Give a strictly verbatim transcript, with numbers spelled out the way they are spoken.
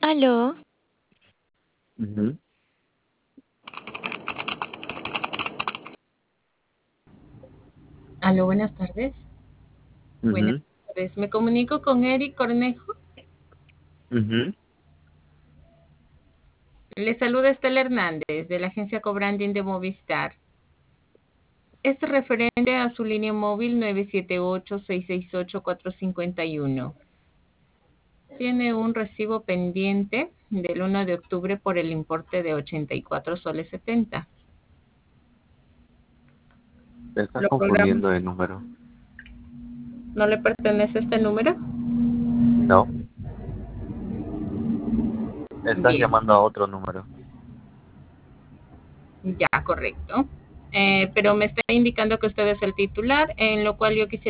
Aló, Ujú, Aló, buenas tardes. Buenas ujú, tardes. Me comunico con Eric Cornejo. ujú. Le saluda Estela Hernández de la agencia Cobranding de Movistar. Es referente a su línea móvil nueve siete ocho, seis seis ocho, cuatro cinco uno. Tiene un recibo pendiente del uno de octubre por el importe de ochenta y cuatro soles setenta. Te estás Lo programo. confundiendo de número. ¿No le pertenece este número? No, estás Bien, llamando a otro número. ya, correcto. Eh, pero me está indicando que usted es el titular, en lo cual yo quisiera